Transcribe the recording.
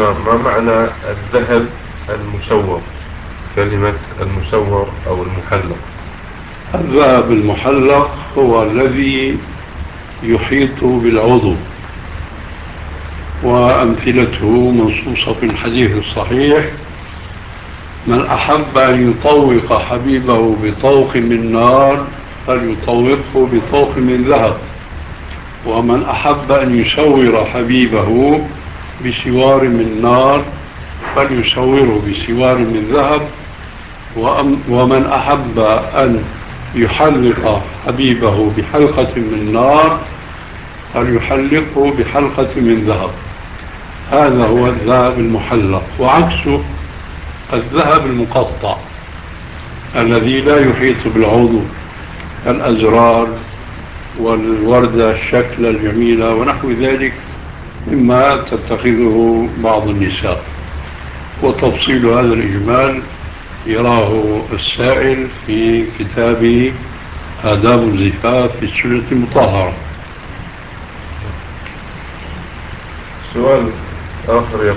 ما معنى الذهب المشور؟ كلمة المشور أو المحلق. الذهب المحلق هو الذي يحيط بالعضو، وأمثلته منصوصة في الحديث الصحيح: من أحب أن يطوق حبيبه بطوق من نار فليطوقه بطوق من ذهب، ومن أحب أن يسور حبيبه بسوار من نار فليسوره بسوار من ذهب، ومن أحب أن يحلق حبيبه بحلقة من نار فليحلقه بحلقة من ذهب. هذا هو الذهب المحلق، وعكسه الذهب المقطع الذي لا يحيط بالعضو، الأزرار والوردة الشكل الجميلة ونحو ذلك مما تتخذه بعض النساء. وتفصيل هذا الإجمال يراه السائل في كتاب آداب الزفاف في السنة المطهرة. سؤال آخر